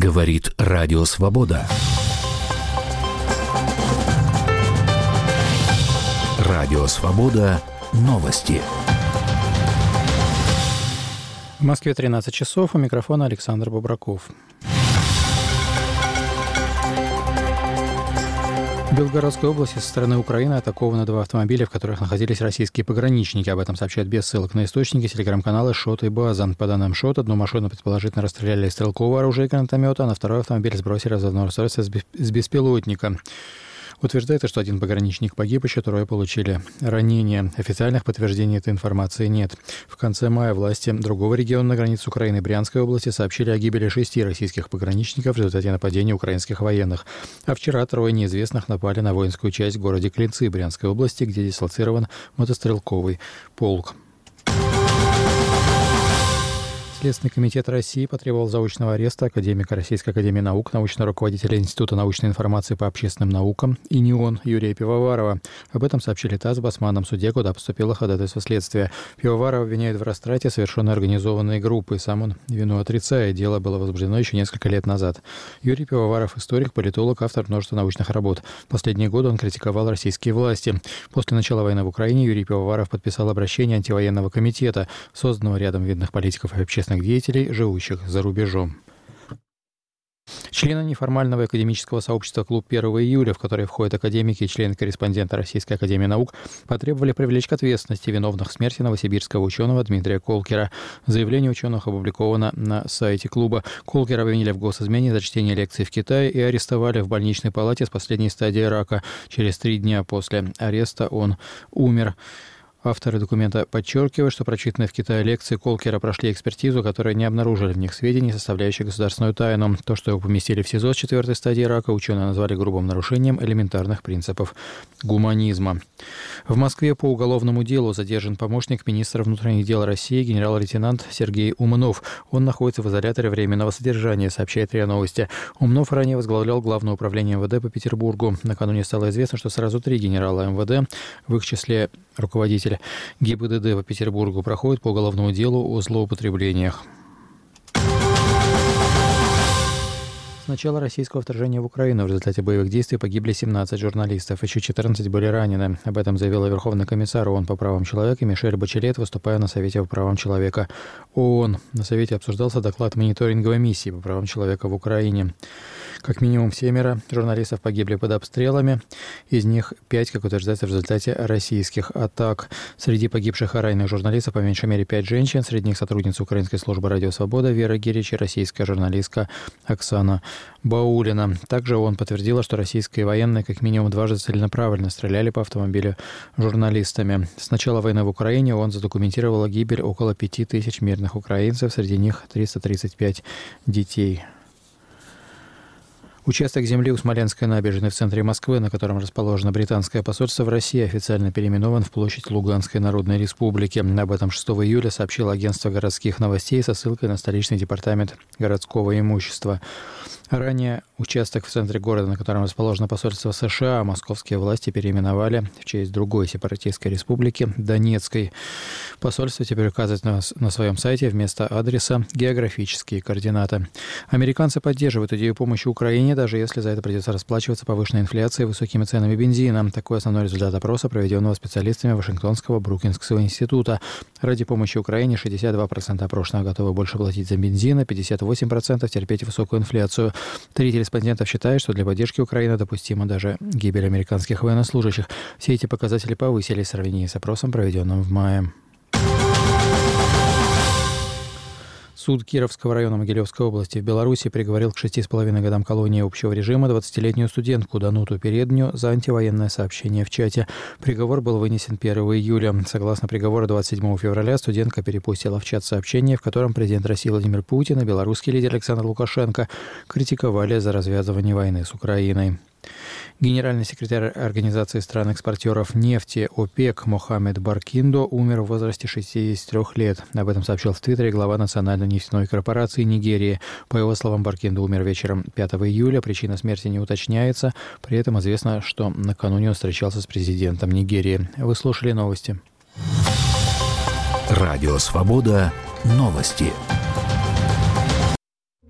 Говорит Радио Свобода. Радио Свобода. Новости. В Москве 13 часов. У микрофона Александр Бобраков. В Белгородской области со стороны Украины атакованы 2 автомобиля, в которых находились российские пограничники. Об этом сообщают без ссылок на источники телеграм-каналы «Шот» и «База». По данным «Шот», одну машину предположительно расстреляли из стрелкового оружия и гранатомета, а на второй автомобиль сбросили разрывное устройство с беспилотника. Утверждается, что 1 пограничник погиб, еще 3 получили ранения. Официальных подтверждений этой информации нет. В конце мая власти другого региона на границе Украины, Брянской области, сообщили о гибели 6 российских пограничников в результате нападения украинских военных. А вчера 3 неизвестных напали на воинскую часть в городе Клинцы Брянской области, где дислоцирован мотострелковый полк. Следственный комитет России потребовал заочного ареста академика Российской академии наук, научного руководителя Института научной информации по общественным наукам ИНИОН Юрия Пивоварова. Об этом сообщили ТАСС в Басманном суде, куда поступило ходатайство следствия. Пивоварова обвиняют в растрате, совершенной организованной группой. Сам он вину отрицает. Дело было возбуждено еще несколько лет назад. Юрий Пивоваров – историк, политолог, автор множества научных работ. В последние годы он критиковал российские власти. После начала войны в Украине Юрий Пивоваров подписал обращение антивоенного комитета, созданного рядом видных политиков и общественных деятелей, живущих за рубежом. Члены неформального академического сообщества «Клуб 1 июля», в который входят академики и члены-корреспонденты Российской академии наук, потребовали привлечь к ответственности виновных в смерти новосибирского ученого Дмитрия Колкера. Заявление ученых опубликовано на сайте клуба. Колкера обвинили в госизмене за чтение лекций в Китае и арестовали в больничной палате с последней стадией рака. Через 3 дня после ареста он умер. Авторы документа подчеркивают, что прочитанные в Китае лекции Колкера прошли экспертизу, которые не обнаружили в них сведений, составляющих государственную тайну. То, что его поместили в СИЗО с 4-й стадии рака, ученые назвали грубым нарушением элементарных принципов гуманизма. В Москве по уголовному делу задержан помощник министра внутренних дел России генерал-лейтенант Сергей Умнов. Он находится в изоляторе временного содержания, сообщает РИА Новости. Умнов ранее возглавлял Главное управление МВД по Петербургу. Накануне стало известно, что сразу 3 генерала МВД, в их числе руководитель ГИБДД по Петербургу, проходит по уголовному делу о злоупотреблениях. С начала российского вторжения в Украину в результате боевых действий погибли 17 журналистов, еще 14 были ранены. Об этом заявила Верховный комиссар ООН по правам человека Мишель Бачелет, выступая на Совете по правам человека ООН. На Совете обсуждался доклад мониторинговой миссии по правам человека в Украине. Как минимум 7 журналистов погибли под обстрелами, из них 5, как утверждается, в результате российских атак. Среди погибших и раненых журналистов по меньшей мере 5 женщин, среди них сотрудница Украинской службы «Радио Свобода» Вера Гирич и российская журналистка Оксана Баулина. Также ООН подтвердила, что российские военные как минимум 2 целенаправленно стреляли по автомобилю журналистами. С начала войны в Украине ООН задокументировала гибель около 5000 мирных украинцев, среди них 335 детей. Участок земли у Смоленской набережной в центре Москвы, на котором расположено британское посольство в России, официально переименован в площадь Луганской Народной Республики. Об этом 6 июля сообщило агентство городских новостей со ссылкой на столичный департамент городского имущества. Ранее участок в центре города, на котором расположено посольство США, московские власти переименовали в честь другой сепаратистской республики – Донецкой. Посольство теперь указывает на своем сайте вместо адреса географические координаты. Американцы поддерживают идею помощи Украине, даже если за это придется расплачиваться повышенной инфляцией и высокими ценами бензина. Такой основной результат опроса, проведенного специалистами Вашингтонского Брукингского института. Ради помощи Украине 62% опрошенных готовы больше платить за бензин, а 58% терпеть высокую инфляцию. 3 респондентов считают, что для поддержки Украины допустима даже гибель американских военнослужащих. Все эти показатели повысились в сравнении с опросом, проведенным в мае. Суд Кировского района Могилевской области в Беларуси приговорил к 6,5 годам колонии общего режима 20-летнюю студентку Дануту Передню за антивоенное сообщение в чате. Приговор был вынесен 1 июля. Согласно приговору 27 февраля студентка перепустила в чат сообщение, в котором президент России Владимир Путин и белорусский лидер Александр Лукашенко критиковали за развязывание войны с Украиной. Генеральный секретарь Организации стран-экспортеров нефти ОПЕК Мохаммед Баркиндо умер в возрасте 63 лет. Об этом сообщил в Твиттере глава Национальной нефтяной корпорации Нигерии. По его словам, Баркиндо умер вечером 5 июля. Причина смерти не уточняется. При этом известно, что накануне он встречался с президентом Нигерии. Вы слушали новости. Радио Свобода. Новости.